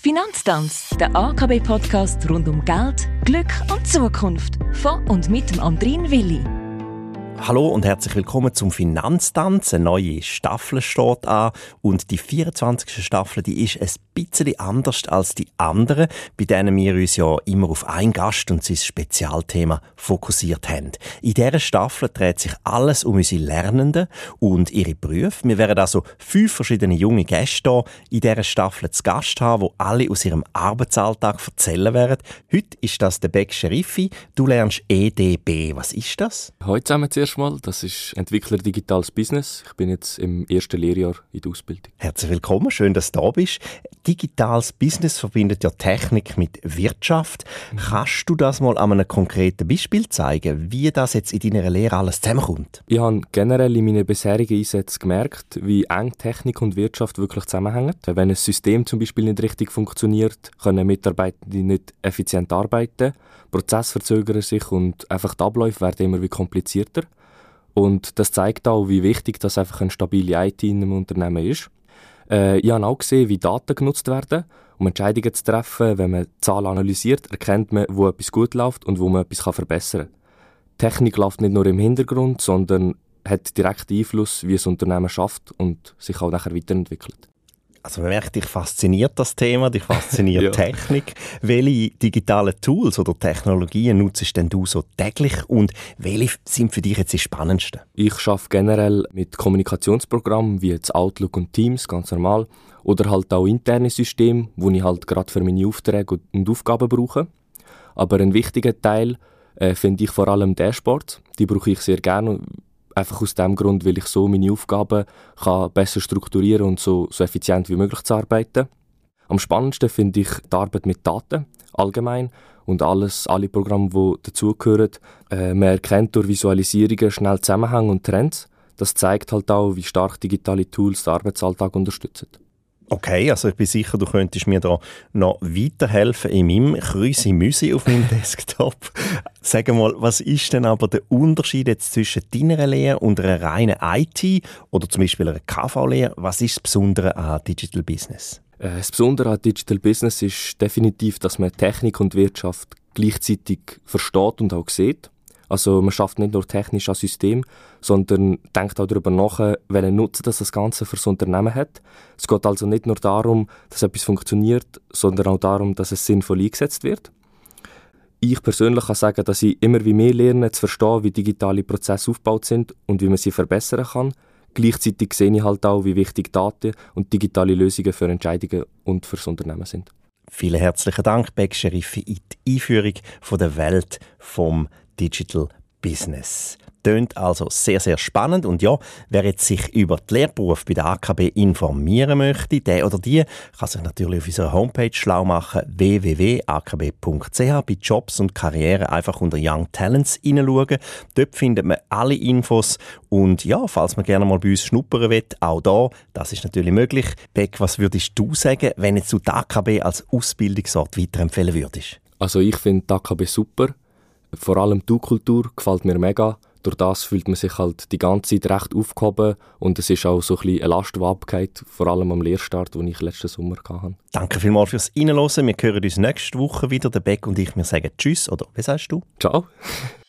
Finanztanz, der AKB-Podcast rund um Geld, Glück und Zukunft. Von und mit dem Andrin Willi. Hallo und herzlich willkommen zum Finanztanz. Eine neue Staffel steht an und die 24. Staffel, die ist ein bisschen anders als die anderen, bei denen wir uns ja immer auf einen Gast und sein Spezialthema fokussiert haben. In dieser Staffel dreht sich alles um unsere Lernenden und ihre Berufe. Wir werden also 5 verschiedene junge Gäste hier in dieser Staffel zu Gast haben, die alle aus ihrem Arbeitsalltag erzählen werden. Heute ist das der Beck Scheriffi. Du lernst EDB. Was ist das? Hallo zusammen zuerst mal. Das ist Entwickler Digitales Business. Ich bin jetzt im ersten Lehrjahr in der Ausbildung. Herzlich willkommen, schön, dass du da bist. Digitales Business verbindet ja Technik mit Wirtschaft. Kannst du das mal an einem konkreten Beispiel zeigen, wie das jetzt in deiner Lehre alles zusammenkommt? Ich habe generell in meinen bisherigen Einsätzen gemerkt, wie eng Technik und Wirtschaft wirklich zusammenhängen. Wenn ein System zum Beispiel nicht richtig funktioniert, können Mitarbeitende nicht effizient arbeiten, Prozesse verzögern sich und einfach die Abläufe werden immer wie komplizierter. Und das zeigt auch, wie wichtig das einfach eine stabile IT in einem Unternehmen ist. Ich habe auch gesehen, wie Daten genutzt werden, um Entscheidungen zu treffen. Wenn man Zahlen analysiert, erkennt man, wo etwas gut läuft und wo man etwas verbessern kann. Technik läuft nicht nur im Hintergrund, sondern hat direkten Einfluss, wie ein Unternehmen schafft und sich auch nachher weiterentwickelt. Also man merkt, dich fasziniert das Thema, dich fasziniert Ja. Technik. Welche digitalen Tools oder Technologien nutzt denn du so täglich und welche sind für dich jetzt die spannendsten? Ich arbeite generell mit Kommunikationsprogrammen wie jetzt Outlook und Teams, ganz normal. Oder halt auch interne Systeme, die ich halt gerade für meine Aufträge und Aufgaben brauche. Aber ein wichtiger Teil finde ich vor allem Dashboards. Die brauche ich sehr gerne. Einfach aus dem Grund, weil ich so meine Aufgaben kann besser strukturieren und so effizient wie möglich zu arbeiten. Am spannendsten finde ich die Arbeit mit Daten allgemein und alle Programme, die dazugehören. Man erkennt durch Visualisierungen schnell Zusammenhänge und Trends. Das zeigt halt auch, wie stark digitale Tools den Arbeitsalltag unterstützen. Okay, also ich bin sicher, du könntest mir da noch weiterhelfen in meinem Krüsi-Müsi auf meinem Desktop. Sag mal, was ist denn aber der Unterschied jetzt zwischen deiner Lehre und einer reinen IT oder zum Beispiel einer KV-Lehre? Was ist das Besondere an Digital Business? Das Besondere an Digital Business ist definitiv, dass man Technik und Wirtschaft gleichzeitig versteht und auch sieht. Also man schafft nicht nur technisch an System, sondern denkt auch darüber nach, welchen Nutzen das Ganze für das Unternehmen hat. Es geht also nicht nur darum, dass etwas funktioniert, sondern auch darum, dass es sinnvoll eingesetzt wird. Ich persönlich kann sagen, dass ich immer wie mehr lerne zu verstehen, wie digitale Prozesse aufgebaut sind und wie man sie verbessern kann. Gleichzeitig sehe ich halt auch, wie wichtig Daten und digitale Lösungen für Entscheidungen und für das Unternehmen sind. Vielen herzlichen Dank, Beck Scheriffi, in die Einführung von der Welt vom Digital Business. Tönt also sehr, sehr spannend. Und ja, wer jetzt sich über die Lehrberufe bei der AKB informieren möchte, der oder die kann sich natürlich auf unserer Homepage schlau machen, www.akb.ch, bei Jobs und Karriere einfach unter Young Talents hineinschauen. Dort findet man alle Infos. Und ja, falls man gerne mal bei uns schnuppern will, auch da, das ist natürlich möglich. Beck, was würdest du sagen, wenn jetzt du die AKB als Ausbildungsort weiterempfehlen würdest? Also ich finde die AKB super. Vor allem die U-Kultur gefällt mir mega. Durch das fühlt man sich halt die ganze Zeit recht aufgehoben und es ist auch so ein bisschen eine Last, die abgeht, vor allem am Lehrstart, den ich letzten Sommer hatte. Danke vielmals fürs Reinhören. Wir hören uns nächste Woche wieder, der Beck und ich. Wir sagen Tschüss, oder wie sagst du? Ciao!